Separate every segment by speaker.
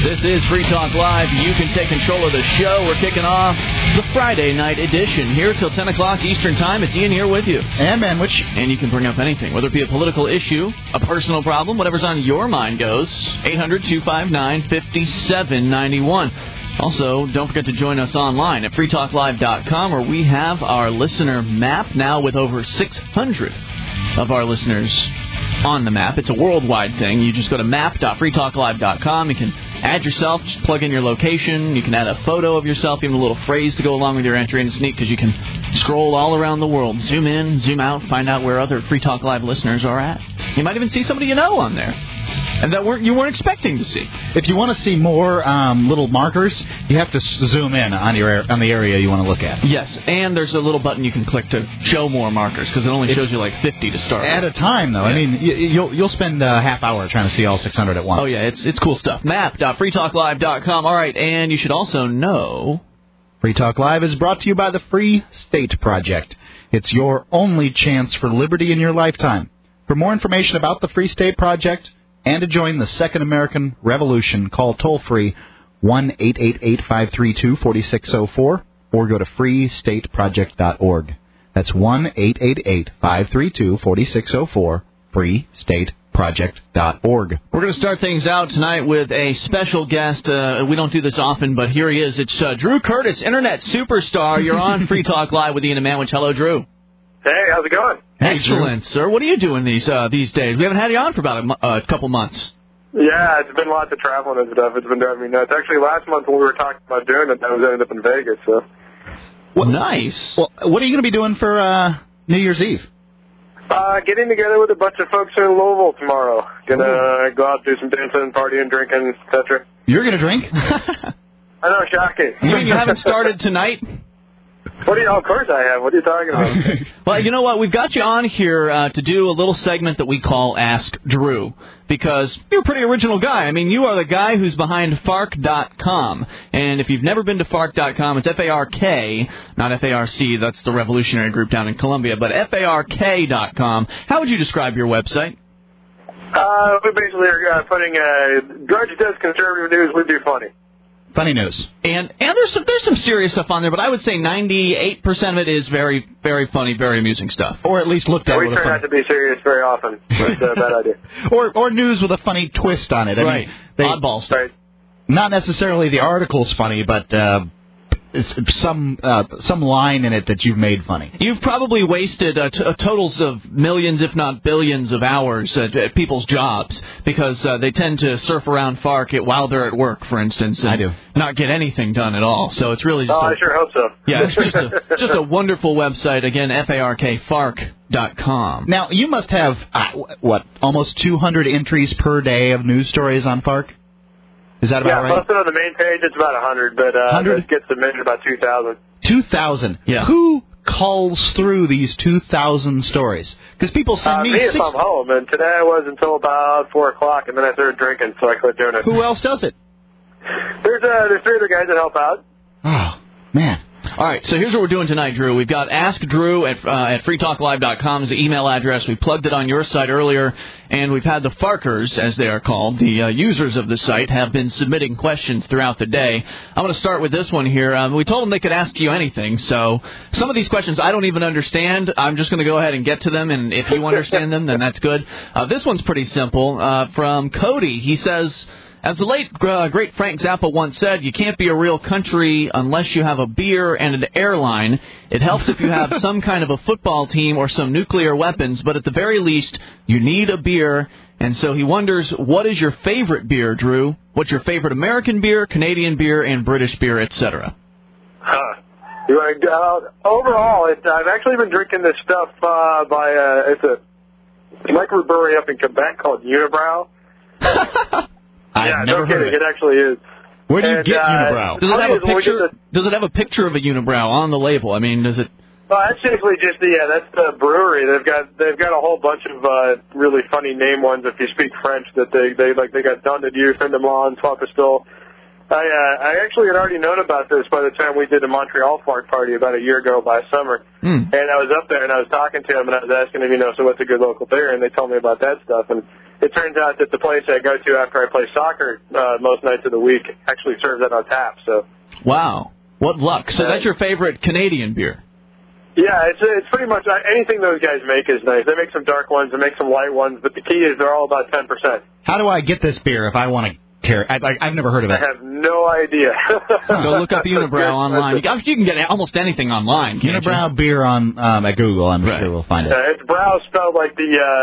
Speaker 1: This is Free Talk Live. You can take control of the show. We're kicking off the Friday night edition here till 10 o'clock Eastern Time. It's Ian here with you.
Speaker 2: And Manwich.
Speaker 1: And you can bring up anything, whether it be a political issue, a personal problem, whatever's on your mind goes. 800-259-5791. Also, don't forget to join us online at freetalklive.com, where we have our listener map now with over 600 of our listeners on the map. It's a worldwide thing. You just go to map.freetalklive.com. You can add yourself, just plug in your location. You can add a photo of yourself, even a little phrase to go along with your entry. And it's neat because you can scroll all around the world, zoom in, zoom out, find out where other Free Talk Live listeners are at. You might even see somebody you know on there and that you weren't expecting to see.
Speaker 2: If you want to see more little markers, you have to zoom in on the area you want to look at.
Speaker 1: Yes, and there's a little button you can click to show more markers, because it only shows you like 50 to start
Speaker 2: at a time, though. Yeah. I mean, you'll spend a half hour trying to see all 600 at once.
Speaker 1: Oh, yeah, it's cool stuff. Map.freetalklive.com. All right, and you should also know
Speaker 2: Free Talk Live is brought to you by the Free State Project. It's your only chance for liberty in your lifetime. For more information about the Free State Project and to join the Second American Revolution, call toll-free 1-888-532-4604 or go to freestateproject.org. That's 1-888-532-4604, freestateproject.org.
Speaker 1: We're going to start things out tonight with a special guest. We don't do this often, but here he is. It's Drew Curtis, Internet superstar. You're on Free Talk Live with Ian and Manwich. Hello, Drew.
Speaker 3: Hey, how's it going?
Speaker 1: Excellent, sir. What are you doing these days? We haven't had you on for about a couple months.
Speaker 3: Yeah, it's been lots of traveling and stuff. It's been driving me nuts. Actually, last month when we were talking about doing it, I was ended up in Vegas. So.
Speaker 1: Well, nice.
Speaker 2: Well, what are you going to be doing for New Year's Eve?
Speaker 3: Getting together with a bunch of folks in Louisville tomorrow. Gonna go out, do some dancing, partying, drinking, etc.
Speaker 2: You're going to drink?
Speaker 3: I know, shocking.
Speaker 1: You mean you haven't started tonight?
Speaker 3: Of course I have. What are you talking about?
Speaker 1: Well, you know what? We've got you on here to do a little segment that we call Ask Drew, because you're a pretty original guy. I mean, you are the guy who's behind Fark.com. And if you've never been to Fark.com, it's F-A-R-K, not F-A-R-C. That's the revolutionary group down in Colombia. But Fark.com. How would you describe your website?
Speaker 3: We basically are putting Drudge does conservative news. We do funny.
Speaker 2: Funny news.
Speaker 1: And there's some serious stuff on there, but I would say 98% of it is very, very funny, very amusing stuff.
Speaker 2: Or at least looked at with a funny...
Speaker 3: We try not to be serious very often. That's a bad idea.
Speaker 2: Or news with a funny twist on it.
Speaker 1: Right. Oddball stuff. Right.
Speaker 2: Not necessarily the article's funny, but it's some line in it that you've made funny.
Speaker 1: You've probably wasted totals of millions, if not billions, of hours at people's jobs, because they tend to surf around Fark while they're at work, for instance, and
Speaker 2: I do.
Speaker 1: Not get anything done at all. So it's really just
Speaker 3: I sure hope so.
Speaker 1: Yeah, it's just a wonderful website. Again, Fark.com.
Speaker 2: Now, you must have, almost 200 entries per day of news stories on Fark? Is that about right?
Speaker 3: Yeah, posted on the main page, it's about 100, but it gets submitted about 2,000.
Speaker 2: 2,000?
Speaker 1: Yeah.
Speaker 2: Who calls through these 2,000 stories? Because people send
Speaker 3: me if I'm home, and today I was until about 4 o'clock, and then I started drinking, so I quit doing it.
Speaker 2: Who else does it?
Speaker 3: There's 3 other guys that help out.
Speaker 2: Oh, man.
Speaker 1: All right, so here's what we're doing tonight, Drew. We've got Ask Drew at freetalklive.com is the email address. We plugged it on your site earlier, and we've had the Farkers, as they are called, the users of the site, have been submitting questions throughout the day. I'm going to start with this one here. We told them they could ask you anything, so some of these questions I don't even understand. I'm just going to go ahead and get to them, and if you understand them, then that's good. This one's pretty simple. From Cody, he says... As the late, great Frank Zappa once said, you can't be a real country unless you have a beer and an airline. It helps if you have some kind of a football team or some nuclear weapons, but at the very least, you need a beer. And so he wonders, what is your favorite beer, Drew? What's your favorite American beer, Canadian beer, and British beer, etc.?
Speaker 3: Overall, I've actually been drinking this stuff it's a microbrewery up in Quebec called Unibrow.
Speaker 2: I've never heard of it.
Speaker 3: It actually is.
Speaker 2: Where do you get Unibrow?
Speaker 1: Does it have a picture of a Unibrow on the label? I mean, does it?
Speaker 3: Well, that's basically just that's the brewery. They've got a whole bunch of really funny name ones if you speak French. That they got Don de Dieu, Fin de Blanc, Trois Pistoles. I actually had already known about this by the time we did the Montreal Fark party about a year ago by summer. And I was up there and I was talking to them and I was asking them, so what's a good local beer? And they told me about that stuff. And it turns out that the place I go to after I play soccer most nights of the week actually serves that on tap. So.
Speaker 1: Wow. What luck. So that's your favorite Canadian beer?
Speaker 3: Yeah, it's pretty much anything those guys make is nice. They make some dark ones, they make some light ones, but the key is they're all about 10%.
Speaker 2: How do I get this beer if I want to carry? I've never heard of it.
Speaker 3: I have no idea.
Speaker 1: Go look up Unibrow online. You can get almost anything online.
Speaker 2: Unibrow beer on at Google. I'm sure we'll find it.
Speaker 3: It's brow spelled like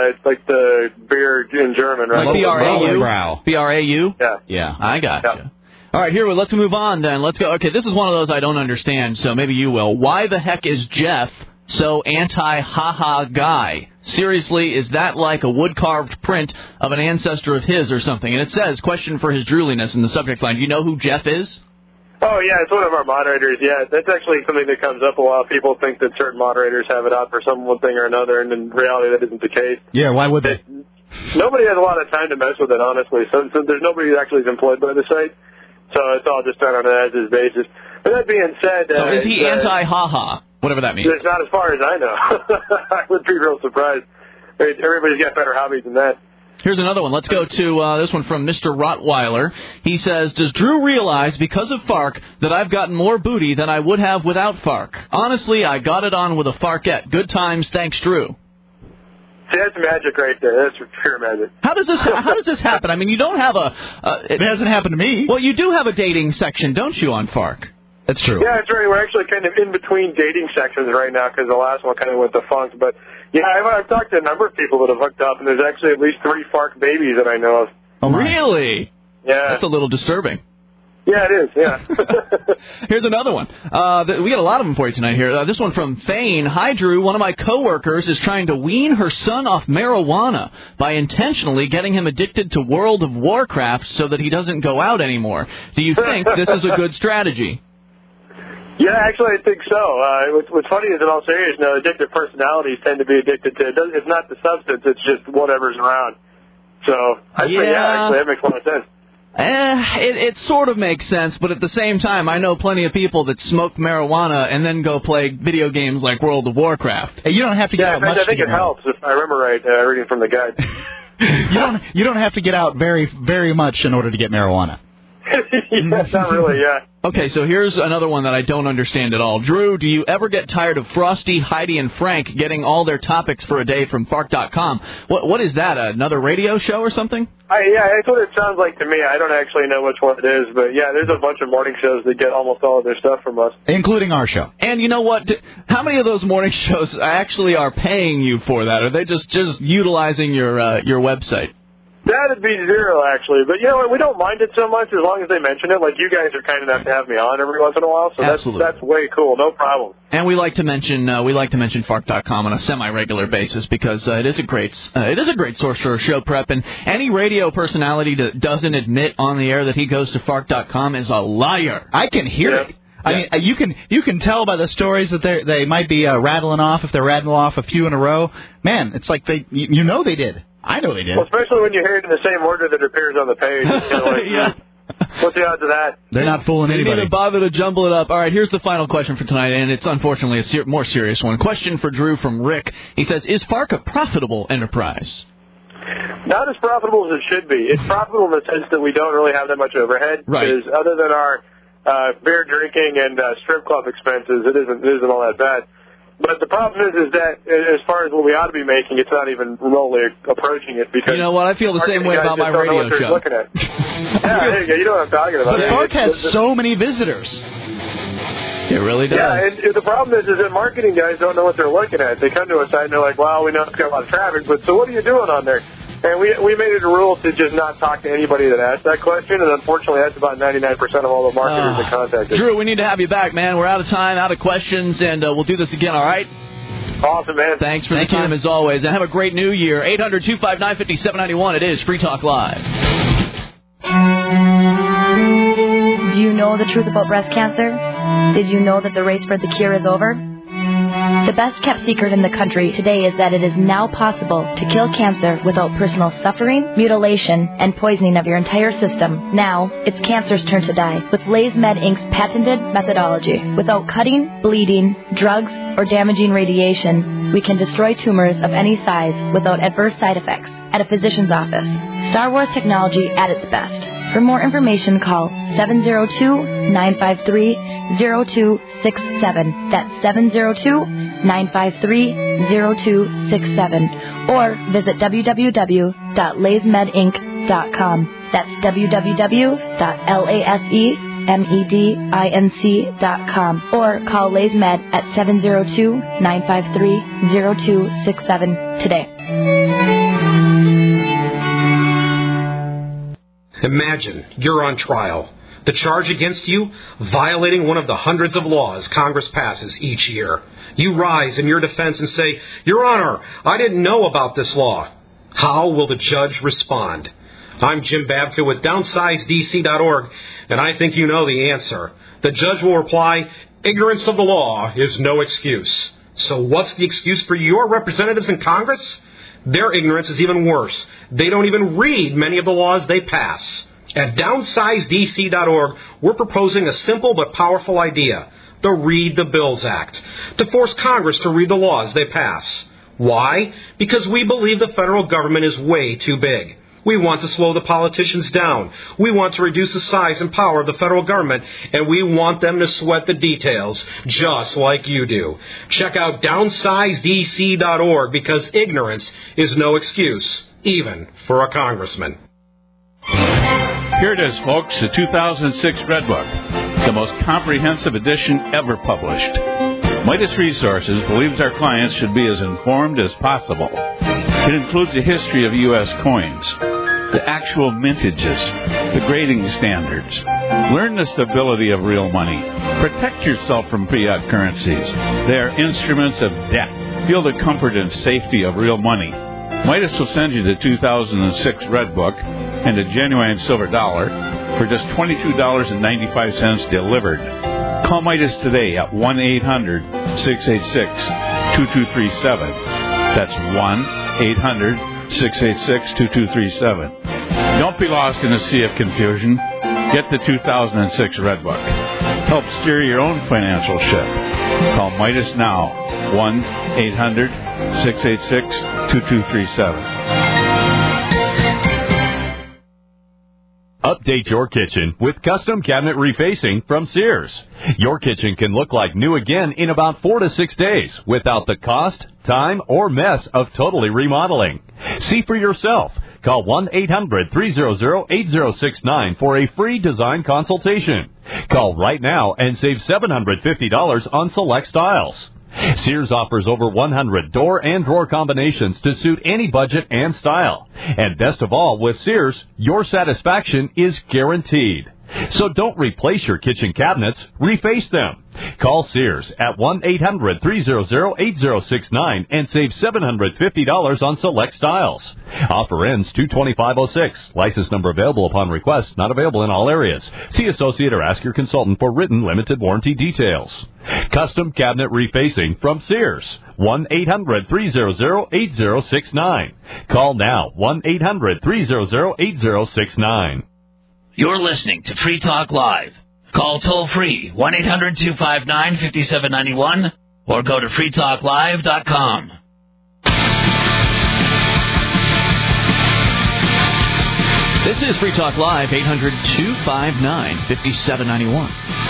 Speaker 3: the beer in German, right?
Speaker 1: Like B-R-A-U?
Speaker 2: Brow.
Speaker 1: B-R-A-U?
Speaker 2: Yeah.
Speaker 1: I gotcha. All right, here, let's move on then. Let's go. Okay, this is one of those I don't understand, so maybe you will. Why the heck is Jeff so anti-ha-ha guy? Seriously, is that like a wood-carved print of an ancestor of his or something? And it says, question for his drooliness in the subject line. Do you know who Jeff is?
Speaker 3: Oh, yeah, it's one of our moderators, yeah. That's actually something that comes up a lot. People think that certain moderators have it out for some one thing or another, and in reality that isn't the case.
Speaker 2: Yeah, why would they?
Speaker 3: Nobody has a lot of time to mess with it, honestly. So there's nobody that actually is employed by the site. So it's all just done on an as-is basis. But that being said...
Speaker 1: So is he anti-ha-ha, whatever that means?
Speaker 3: It's not as far as I know. I would be real surprised. Everybody's got better hobbies than that.
Speaker 1: Here's another one. Let's go to this one from Mr. Rottweiler. He says, does Drew realize, because of Fark, that I've gotten more booty than I would have without Fark? Honestly, I got it on with a Farkette. Good times, thanks, Drew.
Speaker 3: See, that's magic right there. That's pure magic.
Speaker 1: How does this happen? I mean, you don't have
Speaker 2: it hasn't happened to me.
Speaker 1: Well, you do have a dating section, don't you, on Fark?
Speaker 2: That's true.
Speaker 3: Yeah, that's right. We're actually kind of in between dating sections right now because the last one kind of went defunct. But, yeah, I've talked to a number of people that have hooked up, and there's actually at least 3 Fark babies that I know of.
Speaker 1: Oh, really?
Speaker 3: Yeah.
Speaker 1: That's a little disturbing.
Speaker 3: Yeah, it is, yeah.
Speaker 1: Here's another one. We got a lot of them for you tonight here. This one from Thane. Hi, Drew. One of my coworkers is trying to wean her son off marijuana by intentionally getting him addicted to World of Warcraft so that he doesn't go out anymore. Do you think this is a good strategy?
Speaker 3: Yeah, actually, I think so. What's funny is, in all seriousness, addictive personalities tend to be addicted to, it's not the substance, it's just whatever's around. So, I think, actually, that makes a lot of sense.
Speaker 1: It sort of makes sense, but at the same time, I know plenty of people that smoke marijuana and then go play video games like World of Warcraft.
Speaker 2: Hey, you don't have to get out much.
Speaker 3: I think it helps, if I remember right, reading from the guide.
Speaker 2: You don't have to get out very, very much in order to get marijuana.
Speaker 3: Yeah, not really, yeah.
Speaker 1: Okay, so here's another one that I don't understand at all. Drew, do you ever get tired of Frosty, Heidi, and Frank getting all their topics for a day from Fark.com? What is that, another radio show or something?
Speaker 3: Yeah, that's what it sounds like to me. I don't actually know which one it is, but yeah, there's a bunch of morning shows that get almost all of their stuff from us.
Speaker 2: Including our show.
Speaker 1: And you know what? How many of those morning shows actually are paying you for that? Are they just utilizing your website?
Speaker 3: That'd be 0, actually. But, we don't mind it so much as long as they mention it. Like, you guys are kind enough to have me on every once in a while, so that's way cool. No problem.
Speaker 1: And we like to mention Fark.com on a semi-regular basis because it is a great source for show prep. And any radio personality that doesn't admit on the air that he goes to Fark.com is a liar.
Speaker 2: I can hear it. I mean, you can tell by the stories that they might be rattling off. If they're rattling off a few in a row, man, it's like they did. I know they did.
Speaker 3: Well, especially when you hear it in the same order that appears on the page. It's kind of like,
Speaker 1: yeah.
Speaker 3: What's the odds of that?
Speaker 2: They're not fooling anybody.
Speaker 1: They didn't bother to jumble it up. All right, here's the final question for tonight, and it's unfortunately a more serious one. Question for Drew from Rick. He says, is Fark a profitable enterprise?
Speaker 3: Not as profitable as it should be. It's profitable in the sense that we don't really have that much overhead.
Speaker 1: Right.
Speaker 3: Because other than our beer drinking and strip club expenses, it isn't all that bad. But the problem is that as far as what we ought to be making, it's not even remotely approaching it. Because
Speaker 1: you know what? I feel the same way about my radio show.
Speaker 3: Looking at. Yeah, there you go. You know what I'm talking about.
Speaker 2: But Fark has so many visitors.
Speaker 1: It really does.
Speaker 3: Yeah, and the problem is that marketing guys don't know what they're looking at. They come to us and they're like, well, we know it's got a lot of traffic, but so what are you doing on there? And we made it a rule to just not talk to anybody that asked that question, and unfortunately that's about 99% of all the marketers that contact us.
Speaker 1: Drew, we need to have you back, man. We're out of time, out of questions, and we'll do this again, all right?
Speaker 3: Awesome, man.
Speaker 1: Thanks for the time, as always, and have a great new year. 800-259-5791. It is Free Talk Live.
Speaker 4: Do you know the truth about breast cancer? Did you know that the race for the cure is over? The best-kept secret in the country today is that it is now possible to kill cancer without personal suffering, mutilation, and poisoning of your entire system. Now, it's cancer's turn to die with Lays Med Inc.'s patented methodology. Without cutting, bleeding, drugs, or damaging radiation, we can destroy tumors of any size without adverse side effects at a physician's office. Star Wars technology at its best. For more information, call 702-953-0267. That's 702-953-0267. Or visit www.laysmedinc.com. That's www.lasemedinc.com. Or call Lays Med at 702-953-0267 today.
Speaker 5: Imagine you're on trial. The charge against you, violating one of the hundreds of laws Congress passes each year. You rise in your defense and say, Your Honor, I didn't know about this law. How will the judge respond? I'm Jim Babka with DownsizeDC.org, and I think you know the answer. The judge will reply, ignorance of the law is no excuse. So what's the excuse for your representatives in Congress? Their ignorance is even worse. They don't even read many of the laws they pass. At DownsizeDC.org, we're proposing a simple but powerful idea, the Read the Bills Act, to force Congress to read the laws they pass. Why? Because we believe the federal government is way too big. We want to slow the politicians down. We want to reduce the size and power of the federal government, and we want them to sweat the details, just like you do. Check out DownsizeDC.org, because ignorance is no excuse, even for a congressman.
Speaker 6: Here it is, folks, the 2006 Red Book, the most comprehensive edition ever published. Midas Resources believes our clients should be as informed as possible. It includes a history of U.S. coins, the actual mintages, the grading standards. Learn the stability of real money. Protect yourself from fiat currencies. They are instruments of debt. Feel the comfort and safety of real money. Midas will send you the 2006 Red Book and a genuine silver dollar for just $22.95 delivered. Call Midas today at 1-800-686-2237. That's 1-800-686-2237. Don't be lost in a sea of confusion. Get the 2006 Red Book. Help steer your own financial ship. Call Midas now. 1-800-686-2237.
Speaker 7: Update your kitchen with custom cabinet refacing from Sears. Your kitchen can look like new again in about 4 to 6 days without the cost, time, or mess of totally remodeling. See for yourself. Call 1-800-300-8069 for a free design consultation. Call right now and save $750 on select styles. Sears offers over 100 door and drawer combinations to suit any budget and style. And best of all, with Sears, your satisfaction is guaranteed. So don't replace your kitchen cabinets, reface them. Call Sears at 1-800-300-8069 and save $750 on select styles. Offer ends 2/25/06. License number available upon request, not available in all areas. See associate or ask your consultant for written limited warranty details. Custom cabinet refacing from Sears. 1-800-300-8069. Call now. 1-800-300-8069.
Speaker 8: You're listening to Free Talk Live. Call toll-free 1-800-259-5791 or go to freetalklive.com.
Speaker 1: This is Free Talk Live, 800-259-5791.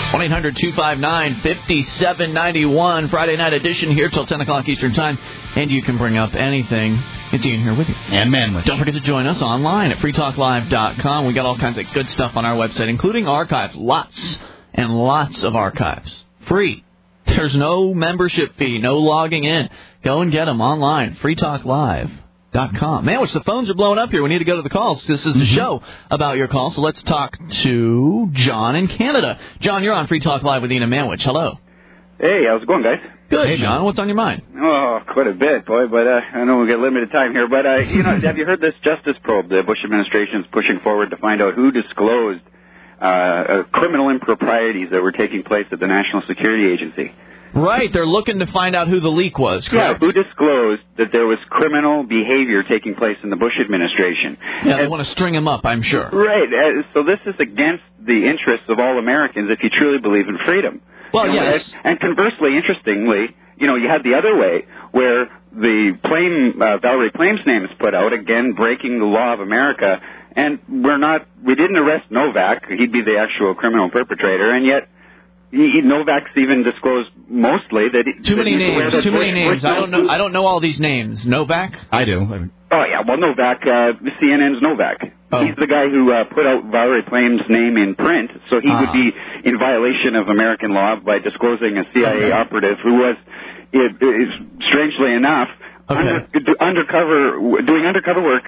Speaker 1: 1-800-259-5791, Friday night edition here till 10 o'clock Eastern Time. And you can bring up anything. It's Ian here with you.
Speaker 2: And Manley.
Speaker 1: Don't forget to join us online at freetalklive.com. We got all kinds of good stuff on our website, including archives. Lots and lots of archives. Free. There's no membership fee, no logging in. Go and get them online, freetalklive.com. Man, the phones are blowing up here. We need to go to the calls. This is the show about your calls. So let's talk to John in Canada. John, you're on Free Talk Live with Ian and Manwich. Hello.
Speaker 9: Hey, how's it going, guys?
Speaker 1: Good, hey, John. What's on your mind?
Speaker 9: Oh, quite a bit, boy, but I know we've got limited time here. But, have you heard this justice probe the Bush administration is pushing forward to find out who disclosed criminal improprieties that were taking place at the National Security Agency?
Speaker 1: Right, they're looking to find out who the leak was, correct?
Speaker 9: Yeah, who disclosed that there was criminal behavior taking place in the Bush administration.
Speaker 1: Yeah, they want to string him up, I'm sure.
Speaker 9: Right, so this is against the interests of all Americans if you truly believe in freedom.
Speaker 1: Well, yes.
Speaker 9: And conversely, interestingly, you had the other way, where the Valerie Plame's name is put out, again, breaking the law of America, and we didn't arrest Novak, he'd be the actual criminal perpetrator, and yet Novak's even disclosed mostly that
Speaker 1: too many names. I don't know all these names. Novak?
Speaker 2: I do.
Speaker 9: Oh yeah, well Novak, CNN's Novak. Oh. He's the guy who put out Valerie Plame's name in print, so he would be in violation of American law by disclosing a CIA operative who was, strangely enough, doing undercover work,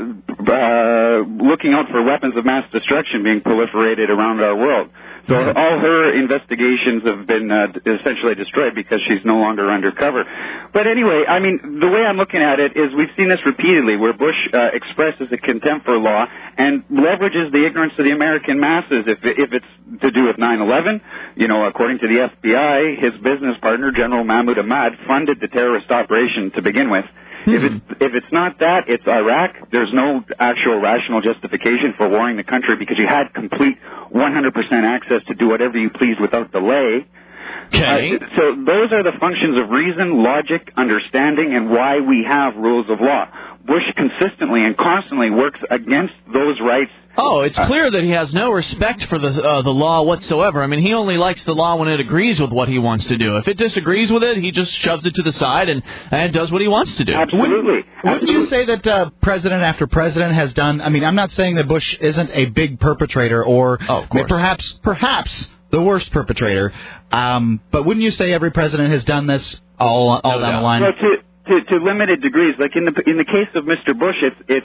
Speaker 9: looking out for weapons of mass destruction being proliferated around our world. So all her investigations have been essentially destroyed because she's no longer undercover. But anyway, I mean, the way I'm looking at it is we've seen this repeatedly, where Bush expresses a contempt for law and leverages the ignorance of the American masses. If it's to do with 9/11, according to the FBI, his business partner, General Mahmoud Ahmad, funded the terrorist operation to begin with. If it's not that, it's Iraq. There's no actual rational justification for warring the country because you had complete 100% access to do whatever you pleased without delay.
Speaker 1: Okay.
Speaker 9: So those are the functions of reason, logic, understanding, and why we have rules of law. Bush consistently and constantly works against those rights.
Speaker 1: Oh, it's clear that he has no respect for the law whatsoever. I mean, he only likes the law when it agrees with what he wants to do. If it disagrees with it, he just shoves it to the side and does what he wants to do.
Speaker 9: Absolutely.
Speaker 2: Wouldn't you say that president after president has done? I mean, I'm not saying that Bush isn't a big perpetrator or perhaps the worst perpetrator, but wouldn't you say every president has done this all down the line?
Speaker 9: Well, to limited degrees, like in the case of Mr. Bush,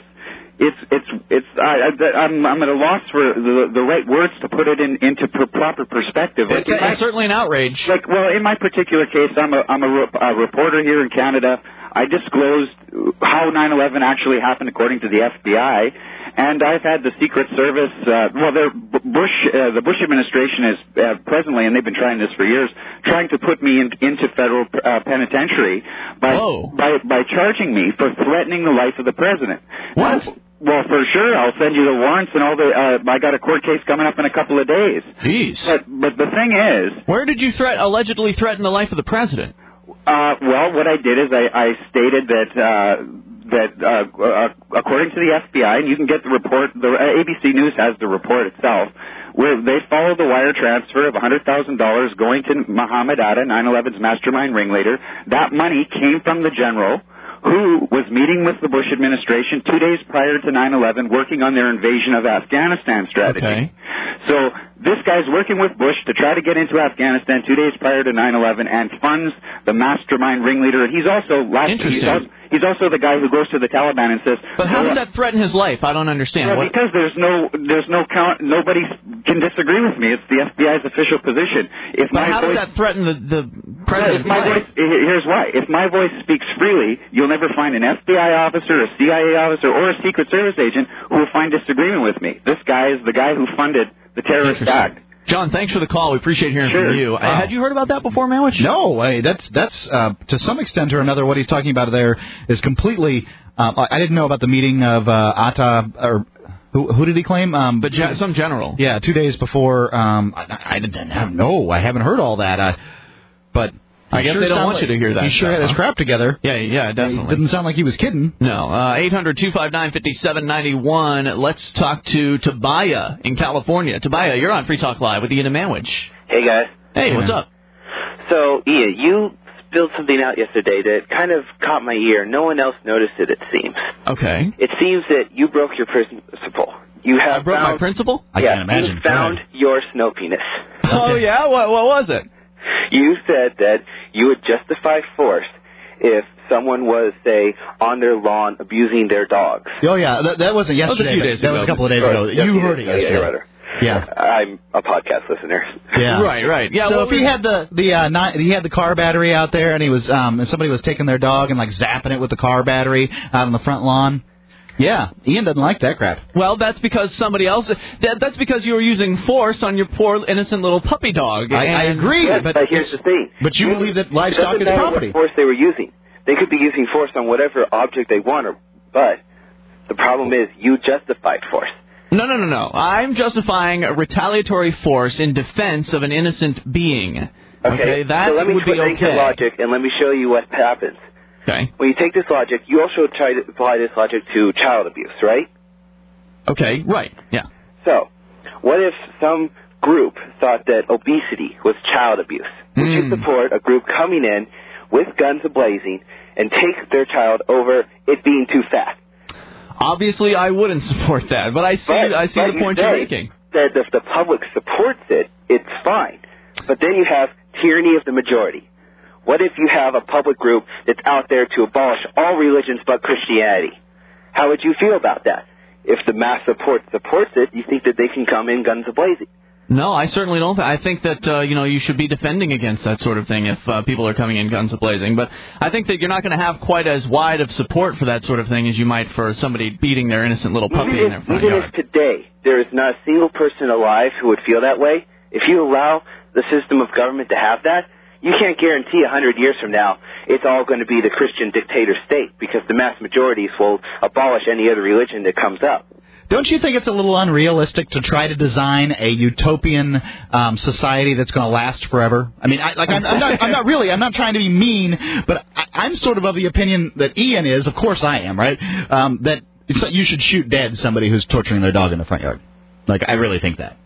Speaker 9: I'm at a loss for the right words to put it into proper perspective.
Speaker 1: It's certainly an outrage.
Speaker 9: In my particular case, I'm a reporter here in Canada. I disclosed how 9/11 actually happened according to the FBI, and I've had the Secret Service. The Bush administration is presently, and they've been trying this for years, trying to put me into federal penitentiary by charging me for threatening the life of the president.
Speaker 1: What?
Speaker 9: Well, for sure, I'll send you the warrants and all the. I got a court case coming up in a couple of days.
Speaker 1: Jeez.
Speaker 9: But the thing is,
Speaker 1: where did you allegedly threaten the life of the president?
Speaker 9: What I did is I stated that according to the FBI, and you can get the report. The ABC News has the report itself, where they followed the wire transfer of $100,000 going to Mohammed Atta, 9/11's mastermind ringleader. That money came from the general who was meeting with the Bush administration 2 days prior to 9/11, working on their invasion of Afghanistan strategy. Okay. So this guy's working with Bush to try to get into Afghanistan 2 days prior to 9/11 and funds the mastermind ringleader. And he's also he's also the guy who goes to the Taliban and says.
Speaker 1: But how does that threaten his life? I don't understand.
Speaker 9: Well, because there's no count. Nobody can disagree with me. It's the FBI's official position.
Speaker 1: How does that threaten the president's life?
Speaker 9: Here's why. If my voice speaks freely, you'll never find an FBI officer, a CIA officer, or a Secret Service agent who will find disagreement with me. This guy is the guy who funded the terrorist act.
Speaker 1: John, thanks for the call. We appreciate hearing from you. Had you heard about that before, Manwich?
Speaker 2: No, that's to some extent or another what he's talking about there is completely. I didn't know about the meeting of Atta or. Who did he claim?
Speaker 1: Some general.
Speaker 2: Yeah, 2 days before. I didn't know. I haven't heard all that. But
Speaker 1: I guess they don't want you to hear that.
Speaker 2: He sure had his crap together.
Speaker 1: Yeah, definitely.
Speaker 2: It didn't sound like he was kidding.
Speaker 1: No. 800-259-5791. Let's talk to Tobiah in California. Tobiah, you're on Free Talk Live with Ian and Manwich.
Speaker 10: Hey, guys.
Speaker 1: Hey, what's up?
Speaker 10: So, Ian, you spilled something out yesterday that kind of caught my ear. No one else noticed it seems.
Speaker 1: Okay.
Speaker 10: It seems that you broke your principle.
Speaker 1: I broke my principle?
Speaker 2: I can't imagine.
Speaker 10: You found your snow penis.
Speaker 1: Oh, yeah? What was it?
Speaker 10: You said that you would justify force if someone was, say, on their lawn abusing their dogs.
Speaker 2: Oh, yeah. That wasn't yesterday.
Speaker 1: That was a few days ago.
Speaker 2: That was a couple of days ago. You heard it yesterday.
Speaker 10: Yeah. I'm a podcast listener.
Speaker 2: Yeah.
Speaker 1: Right. Yeah.
Speaker 2: So if he had the car battery out there and he was and somebody was taking their dog and like zapping it with the car battery out on the front lawn, Yeah, Ian doesn't like that crap.
Speaker 1: Well, that's because somebody else... That's because you were using force on your poor, innocent little puppy dog.
Speaker 2: I agree.
Speaker 10: Yes, but here's the thing.
Speaker 2: But you believe that livestock is property.
Speaker 10: What force they were using. They could be using force on whatever object they want, but the problem is you justified force.
Speaker 1: No. I'm justifying a retaliatory force in defense of an innocent being. Okay, that
Speaker 10: so let me
Speaker 1: would be
Speaker 10: take
Speaker 1: okay.
Speaker 10: the logic, and let me show you what happens.
Speaker 1: Okay.
Speaker 10: When you take this logic, you also try to apply this logic to child abuse, right?
Speaker 1: Okay, right, yeah.
Speaker 10: So, what if some group thought that obesity was child abuse? Would you support a group coming in with guns a-blazing and take their child over it being too fat?
Speaker 1: Obviously, I wouldn't support that, but I see the point you're making.
Speaker 10: That if the public supports it, it's fine. But then you have tyranny of the majority. What if you have a public group that's out there to abolish all religions but Christianity? How would you feel about that? If the mass supports it, you think that they can come in guns a-blazing?
Speaker 1: No, I certainly don't. I think that, you should be defending against that sort of thing if people are coming in guns a-blazing. But I think that you're not going to have quite as wide of support for that sort of thing as you might for somebody beating their innocent little puppy in their front yard.
Speaker 10: Even if today there is not a single person alive who would feel that way, if you allow the system of government to have that, you can't guarantee 100 years from now it's all going to be the Christian dictator state because the mass majorities will abolish any other religion that comes up.
Speaker 2: Don't you think it's a little unrealistic to try to design a utopian society that's going to last forever? I mean, I'm not trying to be mean, but I'm sort of the opinion that Ian is. Of course I am, right? That you should shoot dead somebody who's torturing their dog in the front yard. Like, I really think that.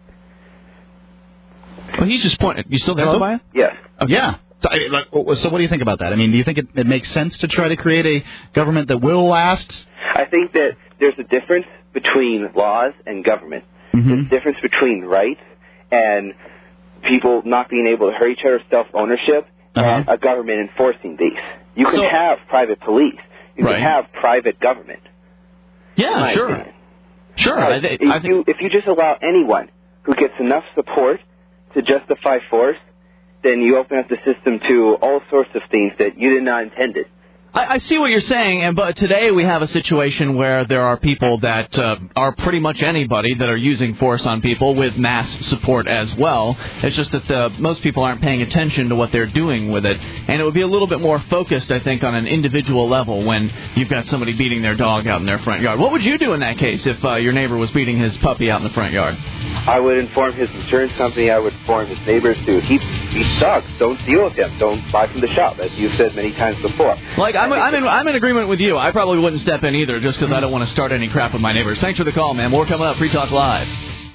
Speaker 1: Well, he's just pointing. You still there, Tobias?
Speaker 10: Yes.
Speaker 2: Okay. Yeah. So what do you think about that? I mean, do you think it makes sense to try to create a government that will last?
Speaker 10: I think that there's a difference between laws and government. There's a difference between rights and people not being able to hurt each other, self-ownership, and a government enforcing these. You can have private police. You can have private government.
Speaker 1: Yeah, sure.
Speaker 10: Opinion.
Speaker 1: Sure.
Speaker 10: If you just allow anyone who gets enough support to justify force, then you open up the system to all sorts of things that you did not intend.
Speaker 1: I see what you're saying, but today we have a situation where there are people that are pretty much anybody that are using force on people with mass support as well. It's just that most people aren't paying attention to what they're doing with it. And it would be a little bit more focused, I think, on an individual level when you've got somebody beating their dog out in their front yard. What would you do in that case if your neighbor was beating his puppy out in the front yard?
Speaker 10: I would inform his insurance company. I would inform his neighbors to he beats dogs. Don't deal with him. Don't buy from the shop, as you've said many times before.
Speaker 1: Like, I'm in agreement with you. I probably wouldn't step in either just because I don't want to start any crap with my neighbors. Thanks for the call, man. More coming up. Free Talk Live.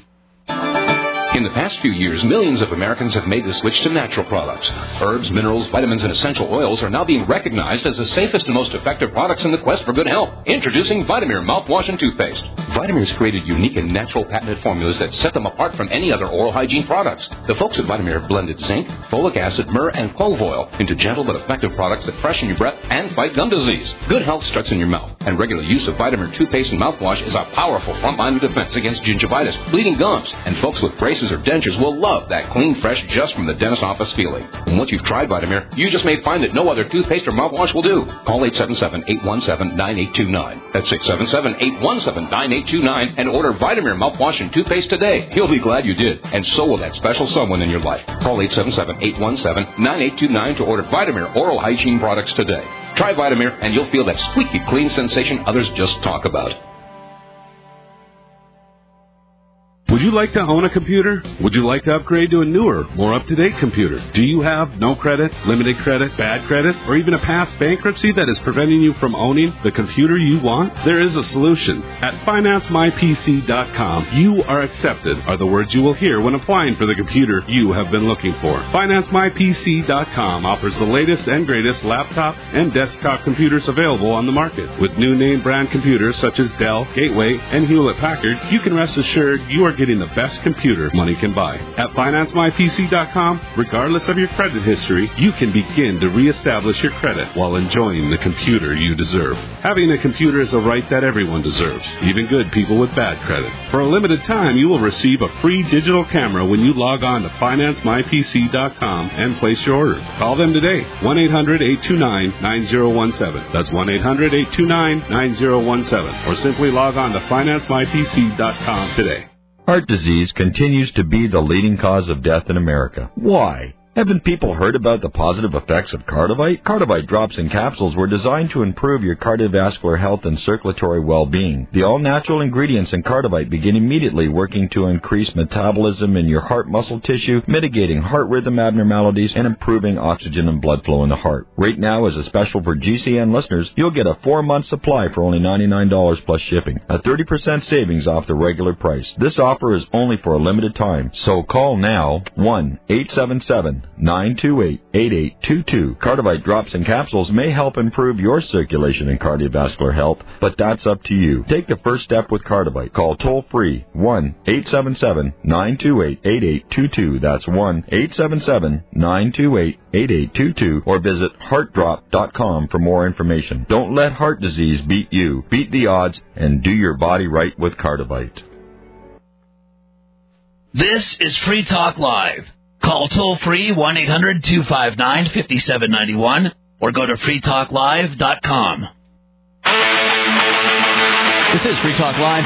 Speaker 11: In the past few years, millions of Americans have made the switch to natural products. Herbs, minerals, vitamins, and essential oils are now being recognized as the safest and most effective products in the quest for good health. Introducing Vitamir mouthwash and toothpaste. Vitamir created unique and natural patented formulas that set them apart from any other oral hygiene products. The folks at Vitamir blended zinc, folic acid, myrrh, and clove oil into gentle but effective products that freshen your breath and fight gum disease. Good health starts in your mouth, and regular use of Vitamir toothpaste and mouthwash is a powerful front-line defense against gingivitis, bleeding gums, and folks with braces or dentures will love that clean, fresh, just from the dentist's office feeling. And once you've tried Vitamir, you just may find that no other toothpaste or mouthwash will do. Call 877-817-9829. That's 677-817-9829 and order Vitamir mouthwash and toothpaste today. You'll be glad you did, and so will that special someone in your life. Call 877-817-9829 to order Vitamir oral hygiene products today. Try Vitamir, and you'll feel that squeaky clean sensation others just talk about.
Speaker 12: Would you like to own a computer? Would you like to upgrade to a newer, more up-to-date computer? Do you have no credit, limited credit, bad credit, or even a past bankruptcy that is preventing you from owning the computer you want? There is a solution. At FinanceMyPC.com, you are accepted are the words you will hear when applying for the computer you have been looking for. FinanceMyPC.com offers the latest and greatest laptop and desktop computers available on the market. With new name brand computers such as Dell, Gateway, and Hewlett-Packard, you can rest assured you are getting getting the best computer money can buy. At FinanceMyPC.com, regardless of your credit history, you can begin to reestablish your credit while enjoying the computer you deserve. Having a computer is a right that everyone deserves, even good people with bad credit. For a limited time, you will receive a free digital camera when you log on to FinanceMyPC.com and place your order. Call them today, 1-800-829-9017. That's 1-800-829-9017. Or simply log on to FinanceMyPC.com today.
Speaker 13: Heart disease continues to be the leading cause of death in America. Why? Haven't people heard about the positive effects of Cardivite? Cardivite drops and capsules were designed to improve your cardiovascular health and circulatory well-being. The all-natural ingredients in Cardivite begin immediately working to increase metabolism in your heart muscle tissue, mitigating heart rhythm abnormalities, and improving oxygen and blood flow in the heart. Right now, as a special for GCN listeners, you'll get a 4-month supply for only $99 plus shipping, a 30% savings off the regular price. This offer is only for a limited time, so call now, 1-877-928-8822. Cardivite drops and capsules may help improve your circulation and cardiovascular health, but that's up to you. Take the first step with Cardivite. Call toll-free 1-877-928-8822. That's 1-877-928-8822. Or visit heartdrop.com for more information. Don't let heart disease beat you. Beat the odds and do your body right with Cardivite.
Speaker 8: This is Free Talk Live. Call toll-free 1-800-259-5791 or go to freetalklive.com.
Speaker 1: This is Free Talk Live,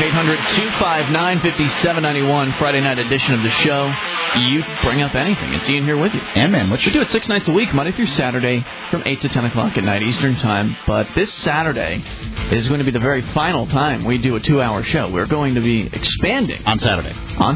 Speaker 1: 800-259-5791, Friday night edition of the show. You bring up anything. It's Ian here with you.
Speaker 2: And, man,
Speaker 1: we do it 6 nights a week, Monday through Saturday, from 8 to 10 o'clock at night Eastern Time. But this Saturday is going to be the very final time we do a 2-hour show. We're going to be expanding.
Speaker 2: On Saturday.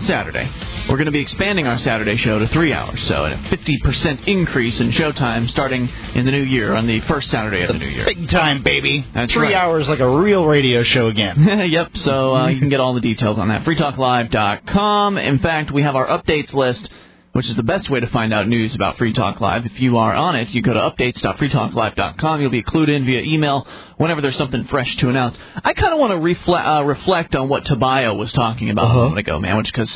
Speaker 1: We're going to be expanding our Saturday show to 3 hours. So a 50% increase in showtime starting in the new year, on the first Saturday of the new year.
Speaker 2: Big time, baby.
Speaker 1: That's
Speaker 2: 3
Speaker 1: right.
Speaker 2: hours like a real radio show again.
Speaker 1: Yep, so you can get all the details on that. freetalklive.com. In fact, we have our updates list, which is the best way to find out news about Free Talk Live. If you are on it, you go to updates.freetalklive.com. You'll be clued in via email whenever there's something fresh to announce. I kind of want to reflect on what Tobias was talking about a moment ago, man, because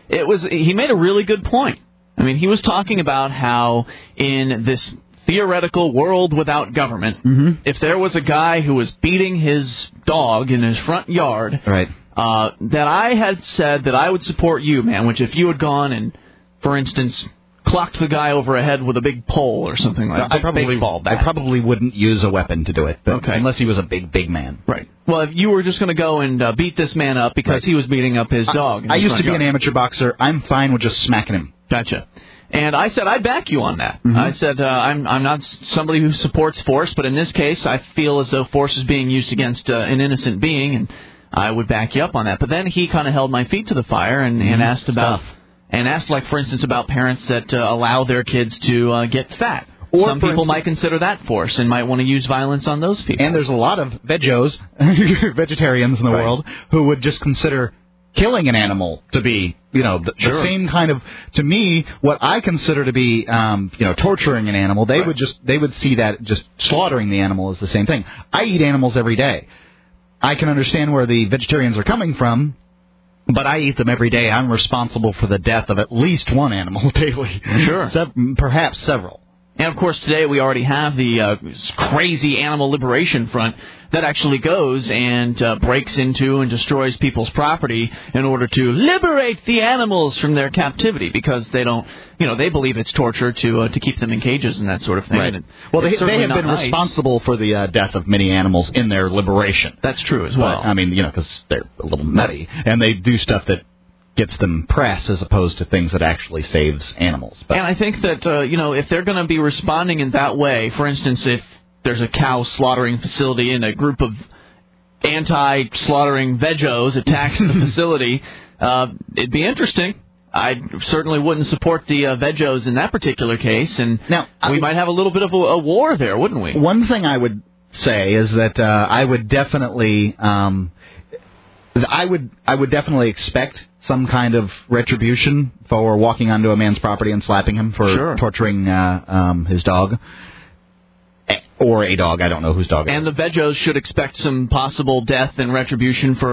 Speaker 1: he made a really good point. I mean, he was talking about how in this theoretical world without government, if there was a guy who was beating his dog in his front yard,
Speaker 2: right,
Speaker 1: that I had said that I would support you, man, which if you had gone and, for instance, clocked the guy over a head with a big pole or something like that, baseball bat.
Speaker 2: I probably wouldn't use a weapon to do it, unless he was a big man.
Speaker 1: Right. Well, if you were just going to go and beat this man up because he was beating up his dog.
Speaker 2: I used to be an amateur boxer. I'm fine with just smacking him.
Speaker 1: Gotcha. And I said I'd back you on that. I said I'm not somebody who supports force, but in this case I feel as though force is being used against an innocent being, and I would back you up on that. But then he kind of held my feet to the fire and asked about, like, for instance, about parents that allow their kids to get fat. Or some people might consider that force and might want to use violence on those people.
Speaker 2: And there's a lot of vegetarians in the world, who would just consider killing an animal to be, the same kind of, to me, what I consider to be, torturing an animal. They would see that just slaughtering the animal is the same thing. I eat animals every day. I can understand where the vegetarians are coming from, but I eat them every day. I'm responsible for the death of at least one animal daily.
Speaker 1: Sure.
Speaker 2: Perhaps several.
Speaker 1: And, of course, today we already have the crazy Animal Liberation Front that actually goes and breaks into and destroys people's property in order to liberate the animals from their captivity, because they don't, they believe it's torture to keep them in cages and that sort of thing.
Speaker 2: Right.
Speaker 1: And
Speaker 2: well, they have been responsible for the death of many animals in their liberation.
Speaker 1: That's true as well.
Speaker 2: But, I mean, because they're a little nutty, and they do stuff that gets them press as opposed to things that actually saves animals.
Speaker 1: And I think that, if they're going to be responding in that way, for instance, if there's a cow slaughtering facility and a group of anti-slaughtering vegos attacks the facility, it'd be interesting. I certainly wouldn't support the vegos in that particular case, and now, we might have a little bit of a war there, wouldn't we?
Speaker 2: One thing I would say is that I would definitely definitely expect some kind of retribution for walking onto a man's property and slapping him for torturing his dog. Or a dog. I don't know whose dog it is.
Speaker 1: And the vegos should expect some possible death and retribution for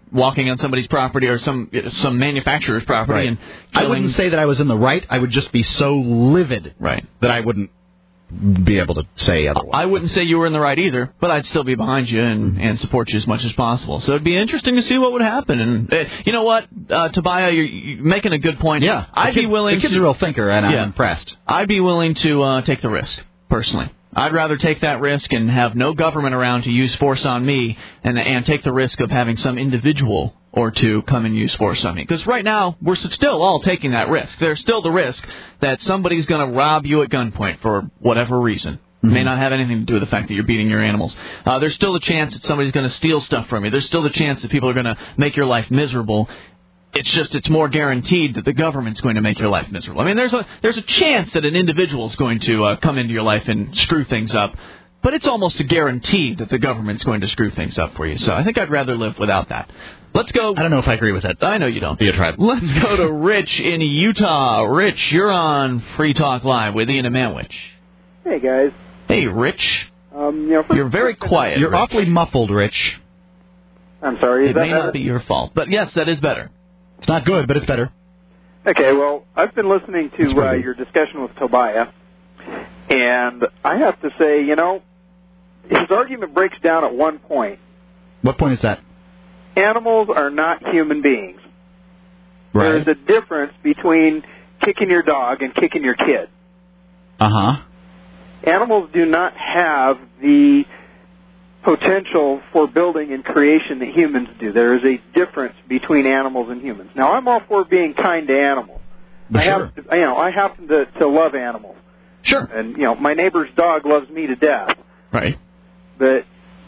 Speaker 1: walking on somebody's property or some manufacturer's property and killing.
Speaker 2: I wouldn't say that I was in the right. I would just be so livid that I wouldn't be able to say otherwise.
Speaker 1: I wouldn't say you were in the right either, but I'd still be behind you and support you as much as possible. So it'd be interesting to see what would happen. And you know what, Tobiah, you're making a good point.
Speaker 2: Yeah,
Speaker 1: I'd be willing.
Speaker 2: The kid's a real thinker, and I'm impressed.
Speaker 1: I'd be willing to take the risk personally. I'd rather take that risk and have no government around to use force on me and take the risk of having some individual or two come and use force on me. Because right now, we're still all taking that risk. There's still the risk that somebody's going to rob you at gunpoint for whatever reason. Mm-hmm. It may not have anything to do with the fact that you're beating your animals. There's still the chance that somebody's going to steal stuff from you. There's still the chance that people are going to make your life miserable. It's more guaranteed that the government's going to make your life miserable. I mean, there's a chance that an individual is going to come into your life and screw things up, but it's almost a guarantee that the government's going to screw things up for you. So I think I'd rather live without that. Let's go.
Speaker 2: I don't know if I agree with that.
Speaker 1: I know you don't.
Speaker 2: Be a tribe.
Speaker 1: Let's go to Rich in Utah. Rich, you're on Free Talk Live with Ian and Manwich.
Speaker 14: Hey, guys.
Speaker 1: Hey, Rich. You're very quiet.
Speaker 2: You're
Speaker 1: Rich.
Speaker 2: awfully muffled, Rich.
Speaker 14: I'm sorry.
Speaker 1: It may not be your fault, but yes, that is better.
Speaker 2: It's not good, but it's better.
Speaker 14: Okay, well, I've been listening to your discussion with Tobiah, and I have to say, his argument breaks down at one point.
Speaker 2: What point is that?
Speaker 14: Animals are not human beings.
Speaker 2: Right.
Speaker 14: There's a difference between kicking your dog and kicking your kid.
Speaker 2: Uh-huh.
Speaker 14: Animals do not have the potential for building and creation that humans do. There is a difference between animals and humans. Now, I'm all for being kind to animals. I happen to love animals.
Speaker 1: Sure.
Speaker 14: And, my neighbor's dog loves me to death.
Speaker 1: Right.
Speaker 14: But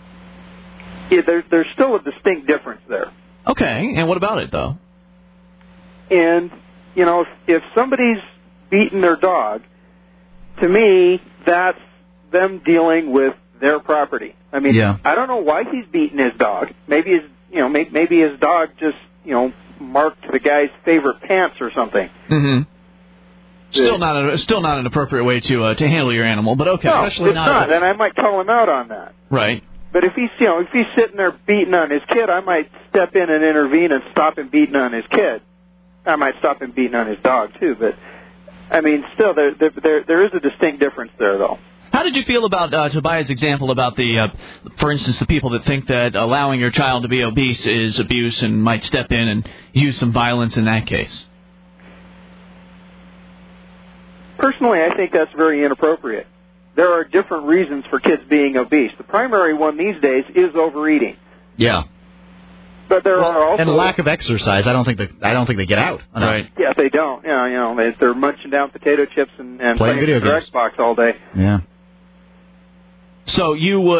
Speaker 14: there's still a distinct difference there.
Speaker 1: Okay, and what about it, though?
Speaker 14: And, if somebody's beating their dog, to me, that's them dealing with their property. I mean, I don't know why he's beating his dog. Maybe his dog just, marked the guy's favorite pants or something.
Speaker 1: Mm-hmm. Still not an appropriate way to handle your animal, but okay.
Speaker 14: No, it's not, and I might call him out on that.
Speaker 1: Right.
Speaker 14: But if he's sitting there beating on his kid, I might step in and intervene and stop him beating on his kid. I might stop him beating on his dog too, but I mean, still there is a distinct difference there, though.
Speaker 1: How did you feel about Tobiah's example about for instance, the people that think that allowing your child to be obese is abuse and might step in and use some violence in that case?
Speaker 14: Personally, I think that's very inappropriate. There are different reasons for kids being obese. The primary one these days is overeating.
Speaker 2: Yeah.
Speaker 14: But there are also
Speaker 2: and lack of exercise. I don't think they get out.
Speaker 1: Right.
Speaker 14: Yeah, they don't. They're munching down potato chips and playing
Speaker 2: video
Speaker 14: their
Speaker 2: games.
Speaker 14: Xbox all day.
Speaker 2: Yeah.
Speaker 1: So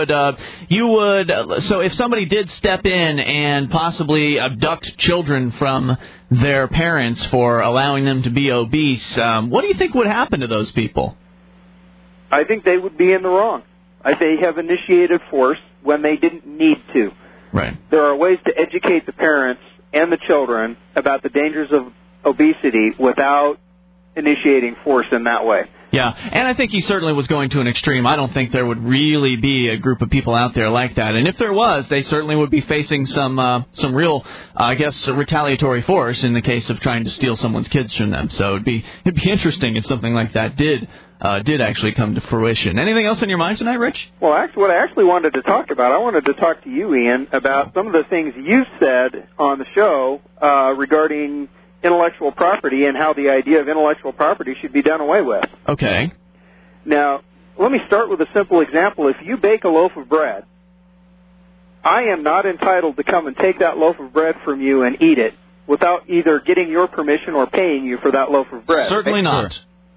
Speaker 1: so if somebody did step in and possibly abduct children from their parents for allowing them to be obese, what do you think would happen to those people?
Speaker 14: I think they would be in the wrong. They have initiated force when they didn't need to.
Speaker 1: Right.
Speaker 14: There are ways to educate the parents and the children about the dangers of obesity without initiating force in that way.
Speaker 1: Yeah, and I think he certainly was going to an extreme. I don't think there would really be a group of people out there like that. And if there was, they certainly would be facing some real, retaliatory force in the case of trying to steal someone's kids from them. So it'd be interesting if something like that did actually come to fruition. Anything else on your mind tonight, Rich?
Speaker 14: Well, what I actually wanted to talk about, I wanted to talk to you, Ian, about some of the things you said on the show regarding intellectual property and how the idea of intellectual property should be done away with.
Speaker 1: Okay.
Speaker 14: Now, let me start with a simple example. If you bake a loaf of bread, I am not entitled to come and take that loaf of bread from you and eat it without either getting your permission or paying you for that loaf of bread.
Speaker 1: Certainly not.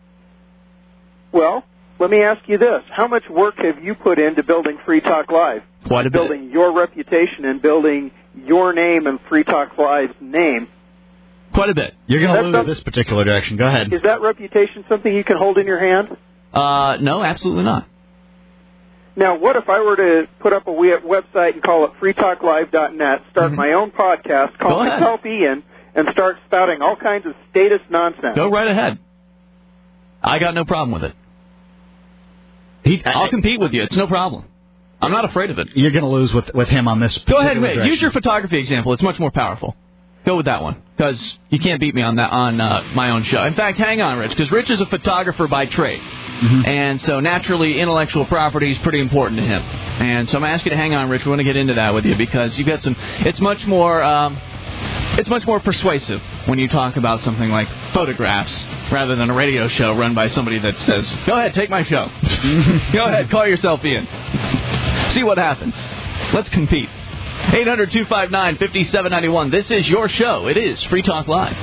Speaker 14: Well, let me ask you this. How much work have you put into building Free Talk Live?
Speaker 1: Quite a bit.
Speaker 14: Building your reputation and building your name and Free Talk Live's name.
Speaker 1: Quite a bit.
Speaker 2: You're going to lose this particular direction. Go ahead.
Speaker 14: Is that reputation something you can hold in your hand?
Speaker 1: No, absolutely not.
Speaker 14: Now, what if I were to put up a website and call it freetalklive.net, start my own podcast, call myself Ian, and start spouting all kinds of statist nonsense?
Speaker 1: Go right ahead. I got no problem with it. I'll compete with you. It's no problem. I'm not afraid of it.
Speaker 2: You're going to lose with him on this.
Speaker 1: Go ahead, use your photography example. It's much more powerful. Go with that one, because you can't beat me on that on my own show. In fact, hang on, Rich, because Rich is a photographer by trade. And so, naturally, intellectual property is pretty important to him. And so I'm asking you to hang on, Rich. We want to get into that with you because you've got some... It's much more persuasive when you talk about something like photographs rather than a radio show run by somebody that says, go ahead, take my show. Go ahead, call yourself in. See what happens. Let's compete. 800-259-5791. This is your show. It is Free Talk Live.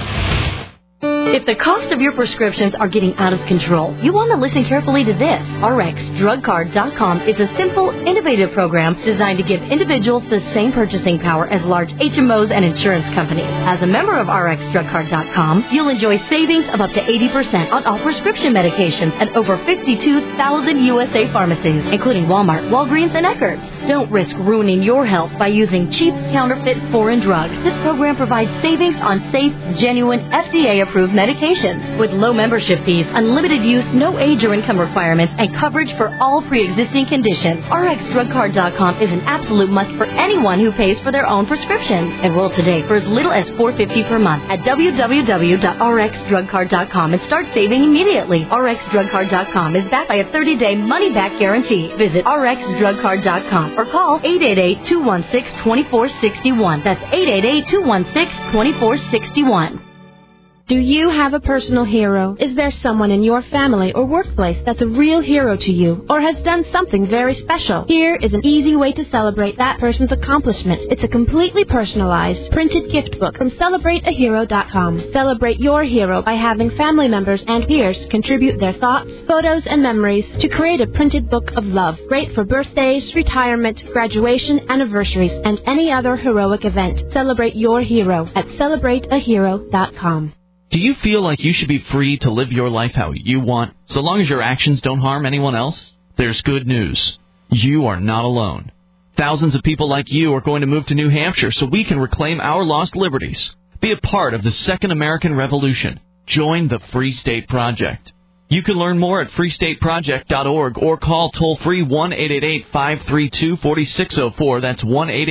Speaker 15: If the cost of your prescriptions are getting out of control, you want to listen carefully to this. RxDrugCard.com is a simple, innovative program designed to give individuals the same purchasing power as large HMOs and insurance companies. As a member of RxDrugCard.com, you'll enjoy savings of up to 80% on all prescription medications at over 52,000 USA pharmacies, including Walmart, Walgreens, and Eckerd's. Don't risk ruining your health by using cheap, counterfeit, foreign drugs. This program provides savings on safe, genuine, FDA-approved medications with low membership fees, unlimited use, no age or income requirements, and coverage for all pre-existing conditions. RxDrugCard.com is an absolute must for anyone who pays for their own prescriptions. Enroll today for as little as $4.50 per month at www.rxdrugcard.com and start saving immediately. RxDrugCard.com is backed by a 30-day money-back guarantee. Visit RxDrugCard.com or call 888-216-2461. That's 888-216-2461.
Speaker 16: Do you have a personal hero? Is there someone in your family or workplace that's a real hero to you or has done something very special? Here is an easy way to celebrate that person's accomplishment. It's a completely personalized printed gift book from CelebrateAhero.com. Celebrate your hero by having family members and peers contribute their thoughts, photos, and memories to create a printed book of love. Great for birthdays, retirement, graduation, anniversaries, and any other heroic event. Celebrate your hero at CelebrateAhero.com.
Speaker 1: Do you feel like you should be free to live your life how you want, so long as your actions don't harm anyone else? There's good news. You are not alone. Thousands of people like you are going to move to New Hampshire so we can reclaim our lost liberties. Be a part of the Second American Revolution. Join the Free State Project. You can learn more at freestateproject.org or call toll-free 1-888-532-4604. That's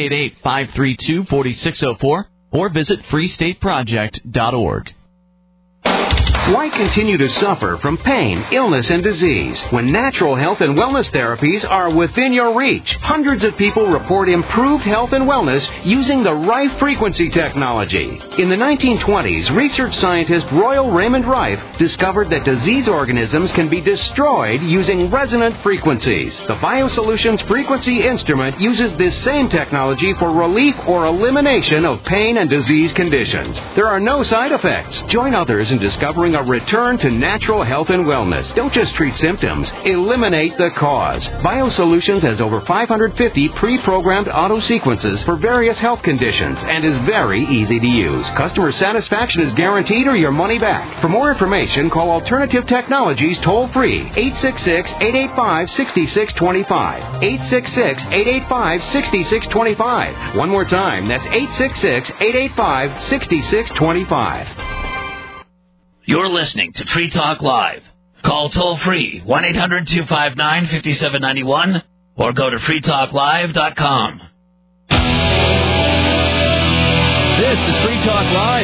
Speaker 1: 1-888-532-4604. Or visit freestateproject.org.
Speaker 17: Why continue to suffer from pain, illness, and disease when natural health and wellness therapies are within your reach? Hundreds of people report improved health and wellness using the Rife frequency technology. In the 1920s, research scientist Royal Raymond Rife discovered that disease organisms can be destroyed using resonant frequencies. The BioSolutions frequency instrument uses this same technology for relief or elimination of pain and disease conditions. There are no side effects. Join others in discovering a return to natural health and wellness. Don't just treat symptoms. Eliminate the cause. BioSolutions has over 550 pre-programmed auto sequences for various health conditions and is very easy to use. Customer satisfaction is guaranteed or your money back. For more information, call Alternative Technologies toll-free 866-885-6625. 866-885-6625. One more time, that's 866-885-6625.
Speaker 8: You're listening to Free Talk Live. Call toll-free 1-800-259-5791 or go to freetalklive.com.
Speaker 1: This is Free Talk Live,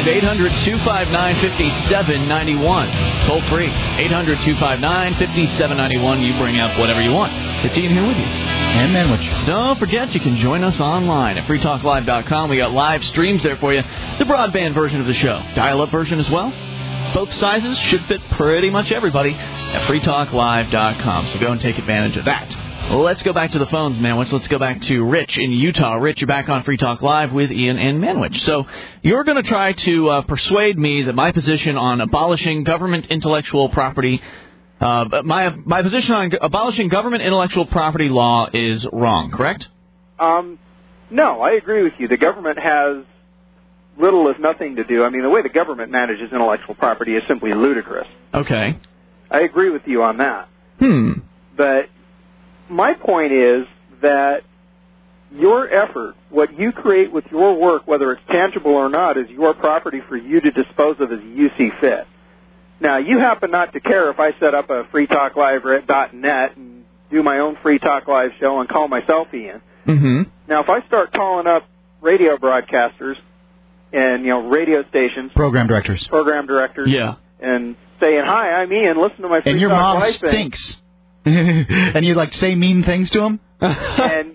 Speaker 1: 800-259-5791. Toll-free, 800-259-5791. You bring up whatever you want. It's Ian here with you.
Speaker 2: And Manwich.
Speaker 1: Don't forget, you can join us online at freetalklive.com. We got live streams there for you. The broadband version of the show. Dial-up version as well. Both sizes should fit pretty much everybody at freetalklive.com. So go and take advantage of that. Let's go back to the phones, Manwich. Let's go back to Rich in Utah. Rich, you're back on Free Talk Live with Ian and Manwich. So you're going to try to persuade me that my position on abolishing government intellectual property, my position on abolishing government intellectual property law is wrong, correct?
Speaker 14: No, I agree with you. The government has little if nothing to do. I mean, the way the government manages intellectual property is simply ludicrous.
Speaker 1: Okay.
Speaker 14: I agree with you on that. But my point is that your effort, what you create with your work, whether it's tangible or not, is your property for you to dispose of as you see fit. Now, you happen not to care if I set up a freetalklive.net and do my own Free Talk Live show and call myself Ian.
Speaker 1: Mm-hmm.
Speaker 14: Now, if I start calling up radio broadcasters and, radio stations.
Speaker 2: Program directors.
Speaker 14: Yeah. And saying, hi, I'm Ian, listen to my Free
Speaker 2: And your
Speaker 14: Talk
Speaker 2: mom
Speaker 14: Live
Speaker 2: stinks. And you, say mean things to them?
Speaker 14: And,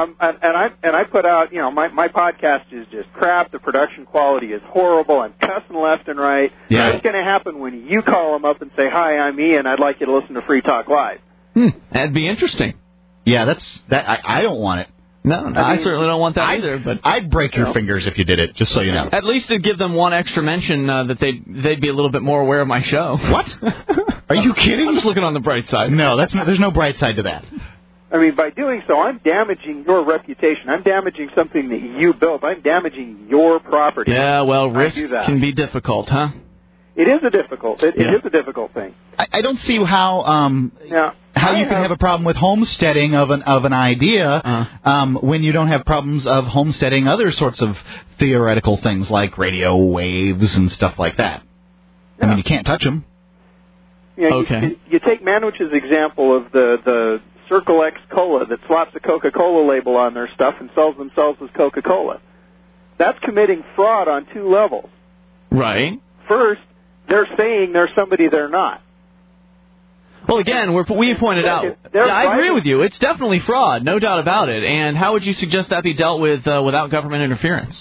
Speaker 14: I put out, my podcast is just crap. The production quality is horrible. I'm cussing left and right.
Speaker 2: Yeah.
Speaker 14: What's going to happen when you call them up and say, hi, I'm Ian, I'd like you to listen to Free Talk Live?
Speaker 1: That'd be interesting.
Speaker 2: Yeah, I don't want it.
Speaker 1: No, I certainly don't want that either. But
Speaker 2: I'd break your fingers if you did it, just so you know.
Speaker 1: At least it'd give them one extra mention that they'd be a little bit more aware of my show.
Speaker 2: What? Are you kidding?
Speaker 1: I'm just looking on the bright side.
Speaker 2: No, there's no bright side to that.
Speaker 14: I mean, by doing so, I'm damaging your reputation. I'm damaging something that you built. I'm damaging your property.
Speaker 1: Yeah, well, risk can be difficult, huh?
Speaker 14: It is a difficult. It is a difficult thing.
Speaker 2: I don't see how you can have a problem with homesteading of an idea when you don't have problems of homesteading other sorts of theoretical things like radio waves and stuff like that. Yeah. I mean, you can't touch them.
Speaker 14: Yeah,
Speaker 1: okay.
Speaker 14: You take Manwich's example of the Circle X Cola that slaps a Coca-Cola label on their stuff and sells themselves as Coca-Cola. That's committing fraud on two levels.
Speaker 1: Right.
Speaker 14: First, they're saying they're somebody they're not.
Speaker 1: Well, again, we pointed out. I agree with you. It's definitely fraud, no doubt about it. And how would you suggest that be dealt with without government interference?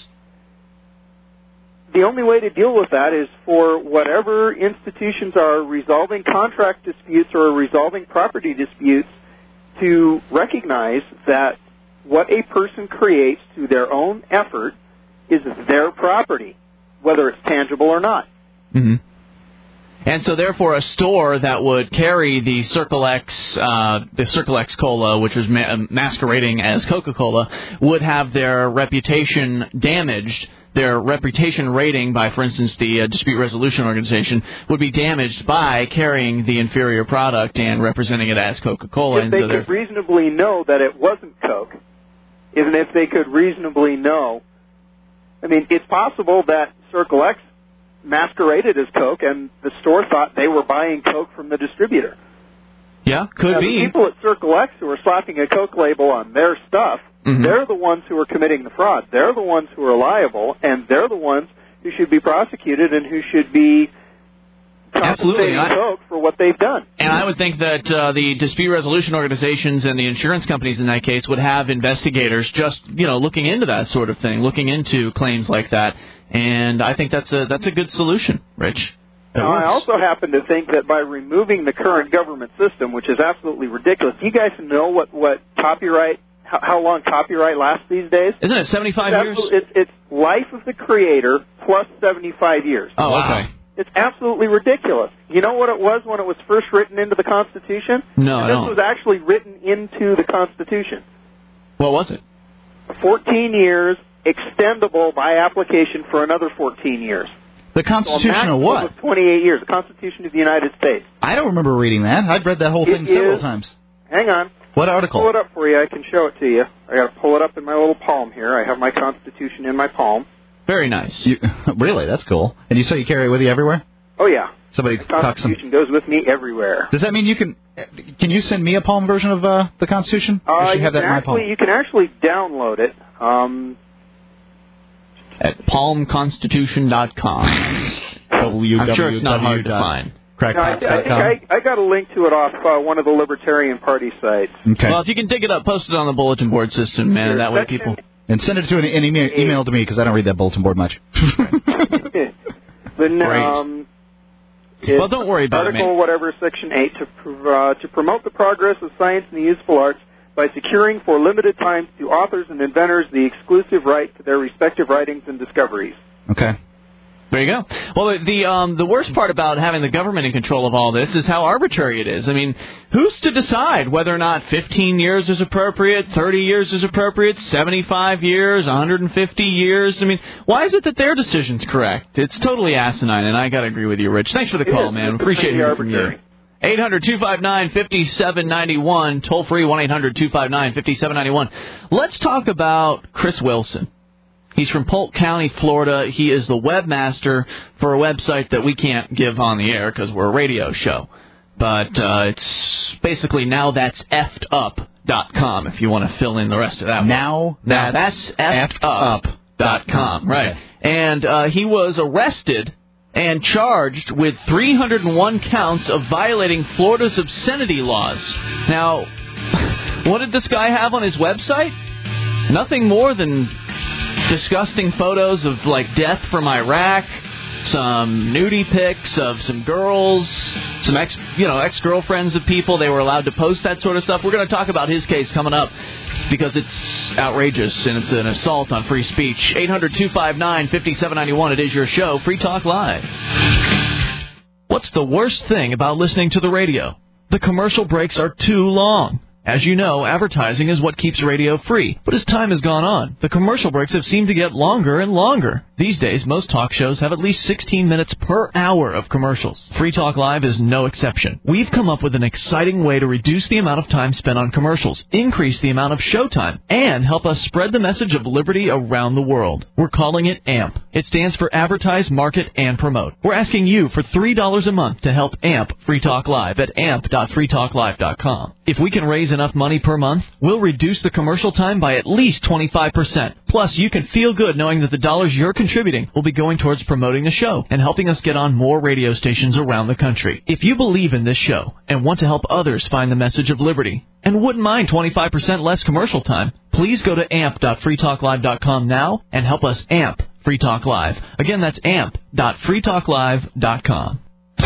Speaker 14: The only way to deal with that is for whatever institutions are resolving contract disputes or resolving property disputes to recognize that what a person creates through their own effort is their property, whether it's tangible or not.
Speaker 1: Mm-hmm. And so, therefore, a store that would carry the Circle X Cola, which was masquerading as Coca-Cola, would have their reputation damaged. Their reputation rating by, for instance, the Dispute Resolution Organization would be damaged by carrying the inferior product and representing it as Coca-Cola.
Speaker 14: If they could reasonably know that it wasn't Coke, even if they could reasonably know, I mean, it's possible that Circle X masqueraded as Coke, and the store thought they were buying Coke from the distributor.
Speaker 1: Yeah, could be.
Speaker 14: The people at Circle X who are slapping a Coke label on their stuff, they're the ones who are committing the fraud. They're the ones who are liable, and they're the ones who should be prosecuted and who should be compensating Coke for what they've done.
Speaker 1: And I would think that the dispute resolution organizations and the insurance companies in that case would have investigators just, looking into that sort of thing, looking into claims like that. And I think that's a good solution, Rich.
Speaker 14: I also happen to think that by removing the current government system, which is absolutely ridiculous, you guys know what copyright, how long copyright lasts these days?
Speaker 1: Isn't it 75 years?
Speaker 14: It's life of the creator plus 75 years.
Speaker 1: Oh, wow. Okay.
Speaker 14: It's absolutely ridiculous. You know what it was when it was first written into the Constitution?
Speaker 1: No, I don't.
Speaker 14: This was actually written into the Constitution.
Speaker 1: What was it?
Speaker 14: 14 years, extendable by application for another 14 years.
Speaker 2: The Constitution of what?
Speaker 14: Of 28 years. The Constitution of the United States.
Speaker 2: I don't remember reading that. I've read that whole thing several times.
Speaker 14: Hang on.
Speaker 2: What article?
Speaker 14: I'll pull it up for you. I can show it to you. I got to pull it up in my little palm here. I have my Constitution in my palm.
Speaker 1: Very nice.
Speaker 2: Really? That's cool. And you say you carry it with you everywhere?
Speaker 14: Oh, yeah.
Speaker 2: Somebody
Speaker 14: the Constitution goes with me everywhere.
Speaker 2: Does that mean you can you send me a palm version of the Constitution?
Speaker 14: I should have that in my palm? You can actually download it.
Speaker 1: At palmconstitution.com. I'm sure it's not hard to find.
Speaker 14: I got a link to it off one of the Libertarian Party sites.
Speaker 2: Okay.
Speaker 1: Well, if you can dig it up, post it on the bulletin board system, man. Sure. That way people...
Speaker 2: And send it to an email to me, because I don't read that bulletin board much.
Speaker 14: Well,
Speaker 1: don't worry about
Speaker 14: Article
Speaker 1: it, man.
Speaker 14: Whatever, Section 8, to promote the progress of science and the useful arts by securing for limited time to authors and inventors the exclusive right to their respective writings and discoveries.
Speaker 2: Okay.
Speaker 1: There you go. Well, the worst part about having the government in control of all this is how arbitrary it is. I mean, who's to decide whether or not 15 years is appropriate, 30 years is appropriate, 75 years, 150 years? I mean, why is it that their decision's correct? It's totally asinine, and I got to agree with you, Rich. Thanks for the call, man. Appreciate hearing from you. 800-259-5791, toll-free 1-800-259-5791. Let's talk about Chris Wilson. He's from Polk County, Florida. He is the webmaster for a website that we can't give on the air because we're a radio show. but it's basically nowthat'seffedup.com if you want to fill in the rest of that. Nowthat'seffedup.com, right? Okay. And he was arrested and charged with 301 counts of violating Florida's obscenity laws. Now, what did this guy have on his website? Nothing more than disgusting photos of, like, death from Iraq, some nudie pics of some girls, some ex-girlfriends of people. They were allowed to post that sort of stuff. We're going to talk about his case coming up because it's outrageous and it's an assault on free speech. 800-259-5791. It is your show, Free Talk Live. What's the worst thing about listening to the radio? The commercial breaks are too long. As you know, advertising is what keeps radio free. But as time has gone on, the commercial breaks have seemed to get longer and longer. These days, most talk shows have at least 16 minutes per hour of commercials. Free Talk Live is no exception. We've come up with an exciting way to reduce the amount of time spent on commercials, increase the amount of showtime, and help us spread the message of liberty around the world. We're calling it AMP. It stands for Advertise, Market, and Promote. We're asking you for $3 a month to help AMP Free Talk Live at amp.freetalklive.com. If we can raise enough money per month, we'll reduce the commercial time by at least 25%. Plus, you can feel good knowing that the dollars you're contributing will be going towards promoting the show and helping us get on more radio stations around the country. If you believe in this show and want to help others find the message of liberty and wouldn't mind 25% less commercial time, please go to amp.freetalklive.com now and help us amp Free Talk Live. Again, that's amp.freetalklive.com.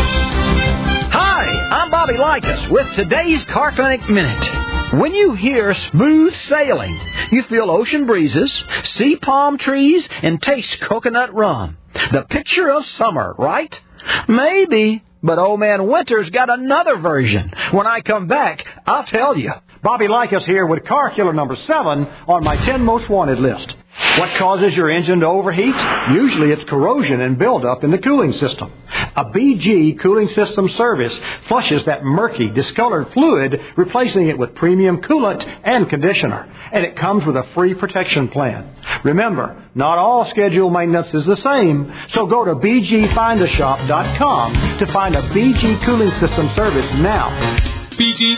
Speaker 18: Hi, I'm Bobby Likas with today's Car Clinic Minute. When you hear smooth sailing, you feel ocean breezes, see palm trees, and taste coconut rum. The picture of summer, right? Maybe, but old man Winter's got another version. When I come back, I'll tell you.
Speaker 19: Bobby Likas here with Car Killer number 7 on my 10 most wanted list. What causes your engine to overheat? Usually it's corrosion and buildup in the cooling system. A BG cooling system service flushes that murky, discolored fluid, replacing it with premium coolant and conditioner. And it comes with a free protection plan. Remember, not all scheduled maintenance is the same, so go to bgfindashop.com to find a BG cooling system service now.
Speaker 18: BG.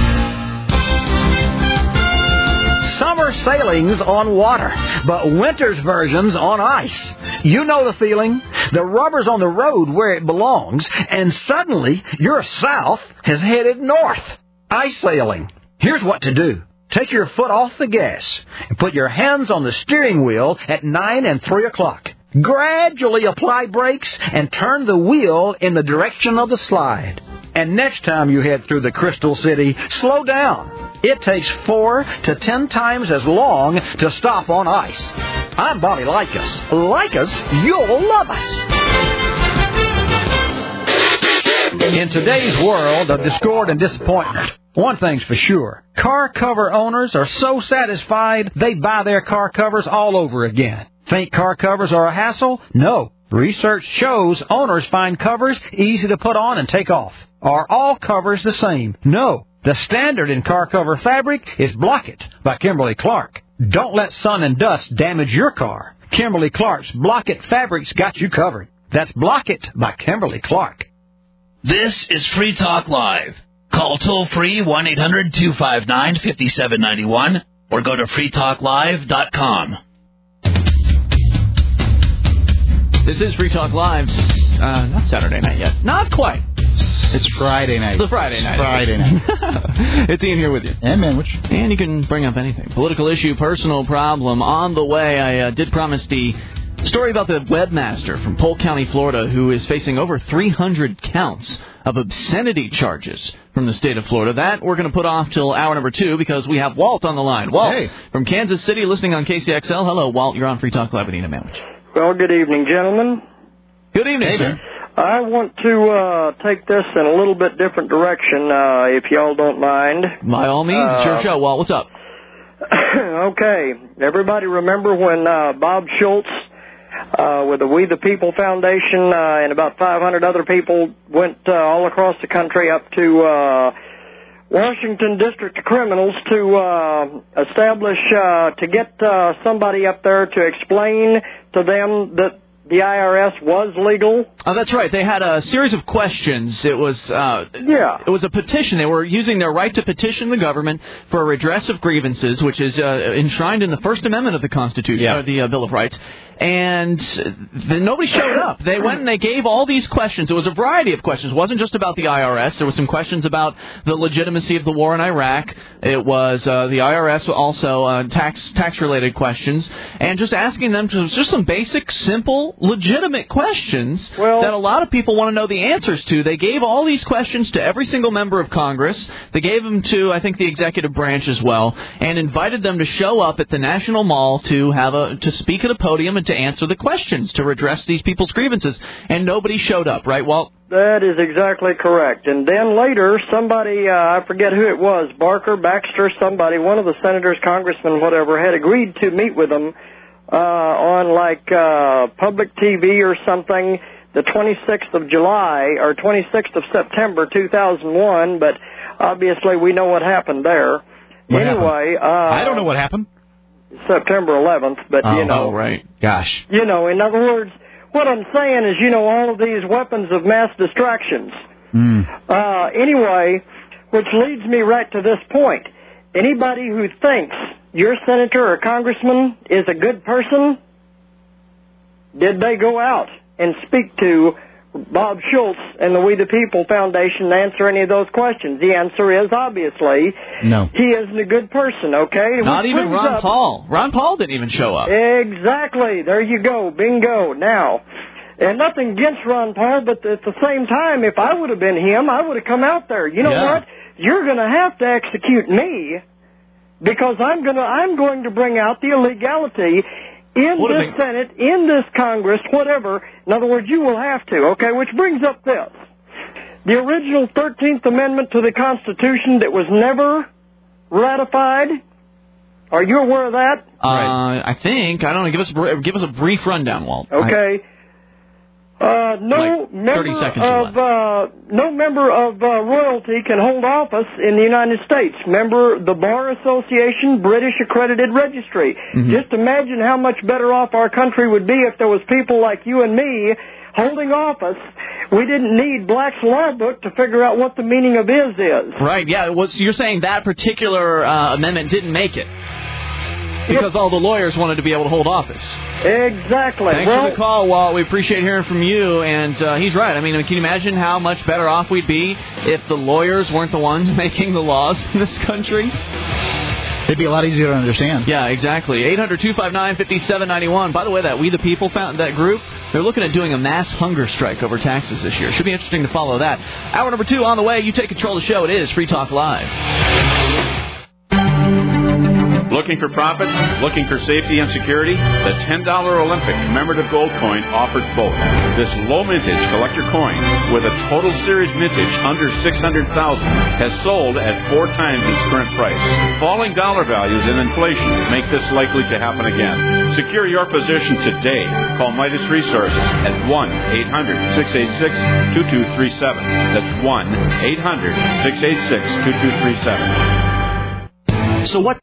Speaker 18: Summer sailings on water, but winter's versions on ice. You know the feeling. The rubber's on the road where it belongs, and suddenly your south has headed north. Ice sailing. Here's what to do. Take your foot off the gas and put your hands on the steering wheel at 9 and 3 o'clock. Gradually apply brakes and turn the wheel in the direction of the slide. And next time you head through the Crystal City, slow down. It takes 4 to 10 times as long to stop on ice. I'm Bobby Likas. Like us, you'll love us. In today's world of discord and disappointment, one thing's for sure. Car cover owners are so satisfied they buy their car covers all over again. Think car covers are a hassle? No. Research shows owners find covers easy to put on and take off. Are all covers the same? No. The standard in car cover fabric is Block-It by Kimberly-Clark. Don't let sun and dust damage your car. Kimberly-Clark's Block-It fabric's got you covered. That's Block-It by Kimberly-Clark.
Speaker 8: This is Free Talk Live. Call toll-free 1-800-259-5791 or go to freetalklive.com.
Speaker 1: This is Free Talk Live. Not Saturday night yet. Not quite.
Speaker 2: It's Friday night.
Speaker 1: It's the Friday night.
Speaker 2: Friday night.
Speaker 1: It's Ian here with you.
Speaker 2: And Manwich.
Speaker 1: And you can bring up anything. Political issue, personal problem. On the way, I did promise the story about the webmaster from Polk County, Florida, who is facing over 300 counts of obscenity charges from the state of Florida. That we're going to put off till hour number 2 because we have Walt on the line. Walt, from Kansas City, listening on KCXL. Hello, Walt. You're on Free Talk Live with Ian Manwich.
Speaker 20: Well, good evening, gentlemen.
Speaker 1: Good evening, sir.
Speaker 20: I want to take this in a little bit different direction, if y'all don't mind.
Speaker 1: By all means, it's your show, Walt. What's up?
Speaker 20: Okay. Everybody remember when Bob Schultz with the We the People Foundation and about 500 other people went all across the country up to Washington District Criminals to establish, to get somebody up there to explain to them that the IRS was legal?
Speaker 1: Oh, that's right. They had a series of questions. It was it was a petition. They were using their right to petition the government for a redress of grievances, which is enshrined in the First Amendment of the Constitution, or the Bill of Rights. And nobody showed up. They went and they gave all these questions. It was a variety of questions. It wasn't just about the IRS. There were some questions about the legitimacy of the war in Iraq. It was the IRS also tax-related questions. And just asking them just some basic, simple, legitimate questions that a lot of people want to know the answers to. They gave all these questions to every single member of Congress. They gave them to, I think, the executive branch as well, and invited them to show up at the National Mall to speak at a podium and to answer the questions, to redress these people's grievances. And nobody showed up, right, Walt?
Speaker 20: That is exactly correct. And then later, somebody, I forget who it was, Barker, Baxter, somebody, one of the senators, congressmen, whatever, had agreed to meet with them on public TV or something, the 26th of July or 26th of September 2001, but obviously we know what happened there.
Speaker 2: I don't know what happened.
Speaker 20: September 11th, but
Speaker 1: Oh, right.
Speaker 2: Gosh.
Speaker 20: in other words, what I'm saying is, all of these weapons of mass distractions. Anyway, which leads me right to this point. Anybody who thinks your senator or congressman is a good person, did they go out and speak to Bob Schultz and the We the People Foundation to answer any of those questions? The answer is, obviously,
Speaker 2: no.
Speaker 20: He isn't a good person, okay?
Speaker 1: Not even Ron Paul. Ron Paul didn't even show up.
Speaker 20: Exactly. There you go. Bingo. Now, and nothing against Ron Paul, but at the same time, if I would have been him, I would have come out there. You know what? You're going to have to execute me because I'm going to bring out the illegality in this Senate, in this Congress, whatever. In other words, you will have to, okay? Which brings up this. The original 13th Amendment to the Constitution that was never ratified. Are you aware of that?
Speaker 1: I think. I don't know. Give us a brief rundown, Walt.
Speaker 20: Okay. No member of royalty can hold office in the United States. Member the Bar Association, British Accredited Registry. Just imagine how much better off our country would be if there was people like you and me holding office. We didn't need Black's Law Book to figure out what the meaning of is.
Speaker 1: Right, yeah. So you're saying that particular amendment didn't make it because all the lawyers wanted to be able to hold office.
Speaker 20: Exactly.
Speaker 1: Thanks for the call, Walt. We appreciate hearing from you. And he's right. I mean, can you imagine how much better off we'd be if the lawyers weren't the ones making the laws in this country?
Speaker 2: It'd be a lot easier to understand.
Speaker 1: Yeah, exactly. 800-259-5791. By the way, that We the People that group, they're looking at doing a mass hunger strike over taxes this year. Should be interesting to follow that. Hour number 2 on the way. You take control of the show. It is Free Talk Live.
Speaker 6: Looking for profits? Looking for safety and security? The $10 Olympic commemorative gold coin offers both. This low mintage collector coin with a total series mintage under $600,000 has sold at 4 times its current price. Falling dollar values and inflation make this likely to happen again. Secure your position today. Call Midas Resources at 1-800-686-2237. That's 1-800-686-2237.
Speaker 17: So what